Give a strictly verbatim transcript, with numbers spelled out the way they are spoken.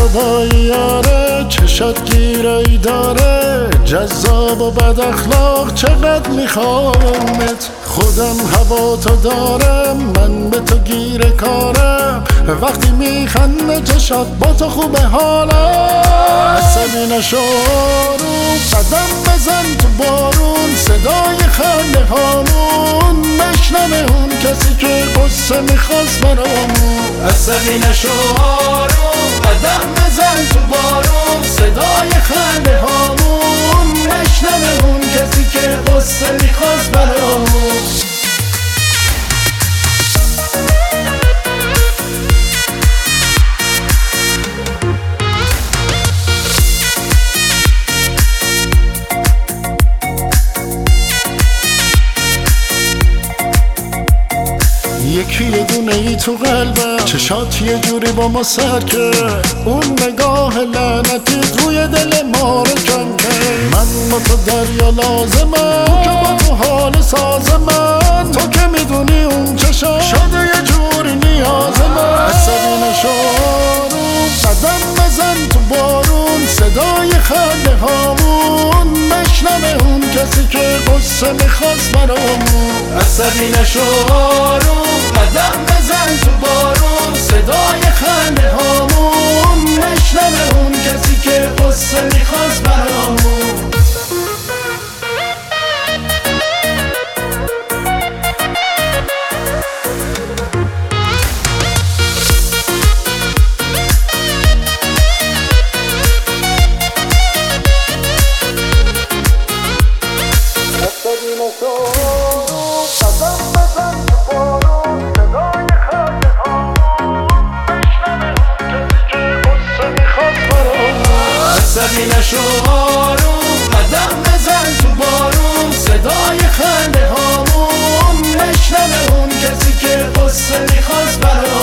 خدایی یاره، چشات گیرایی داره، جذاب و بد اخلاق چقدر میخوامت. خودم هوا تو دارم، من به تو گیر کارم، وقتی میخنده چشات با تو خوبه حالم. عصبی نشو آروم، قدم بزن تو بارون، صدای خنده هامون مشنوه اون کسی که قصه میخواست برامون. عصبی نشو آروم، قدم بزن تو بارون، صدای خنده هامون مشنوه اون کسی که قصه میخواست برامون. یکی یه دونه ای تو قلبم، چشات یه جوری با ما سر کرد، اون نگاه لعنتیت روی دل ما رو کم کرد. من با تو دریا لازمم، تو که با تو حال ساز من، تو که میدونی اون چشات شده یه جوری نیاز من. عصبی نشو آروم، قدم بزن تو بارون، صدای خنده هامون مشنوه اون کسی که قصه میخواست برامون. عصبی نشو آروم، قدم بزن تو بارون، صدای خنده هامون مشنوه اون کسی که قصه میخواست برامون. عصبی نشو آروم، قدم بزن تو بارون، صدای خنده هامون مشنوه اون کسی که قصه میخواست برامون.